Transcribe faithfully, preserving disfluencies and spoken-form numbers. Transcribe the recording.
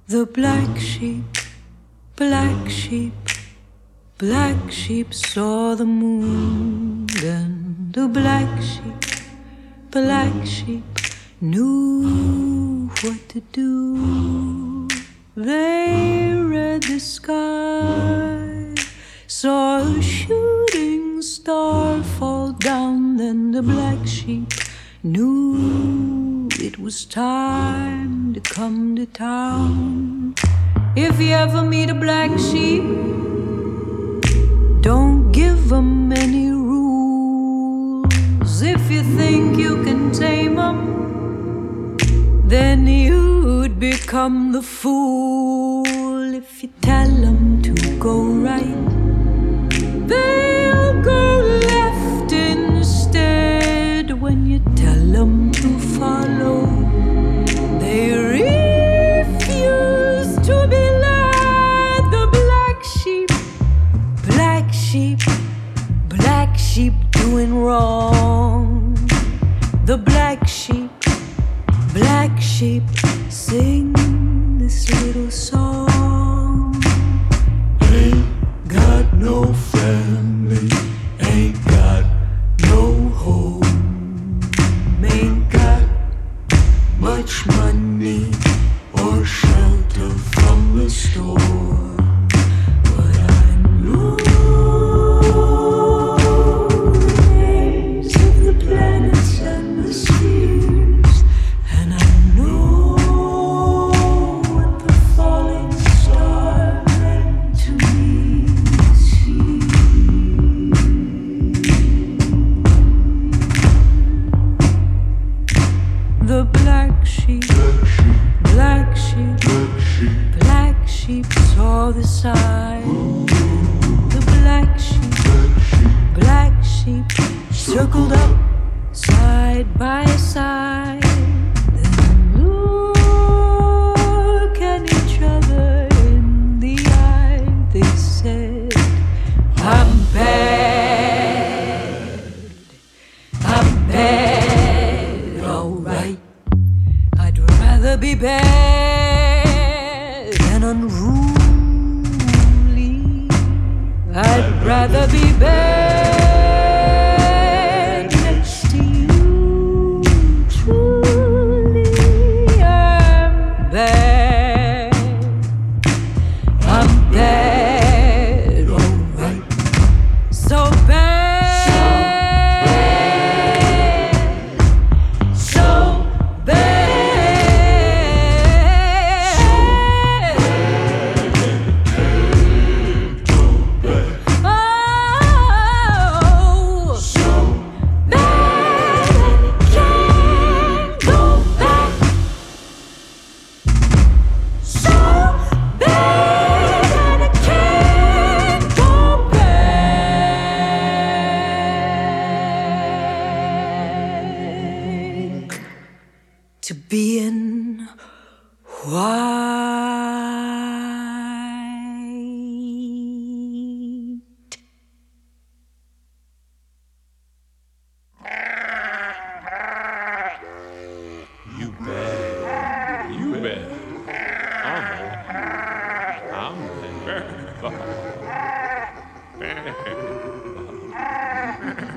The black sheep, black sheep, black sheep saw the moon. Then the black sheep, black sheep knew what to do. They read the sky, saw a shooting star fall down. Then the black sheep knew it was time to come to town. If you ever meet a black sheep, don't give 'em any rules. If you think you can tame 'em, then you'd become the fool. If you tell 'em to go right, they'll go left instead. When you tell 'em to follow, they refuse to be led. The black sheep, black sheep, black sheep doing wrong. The black sheep, black sheep sing this little song. Ain't got no family, ain't got no home, ain't got much money or shelter from the storm, but I know the names of the planets and the spheres, and I know what the falling star meant to me this year. The black sheep, black sheep, black sheep saw the sign. The black sheep, black sheep circled up side by side. Then look at each other in the eye. They said, I'm bad, I'm bad, alright. I'd rather be bad than unruly. I'd rather be bad next to you. Truly, I'm bad. I'm bad, alright. So bad, so to being white. You bet. You bet. I'm I'm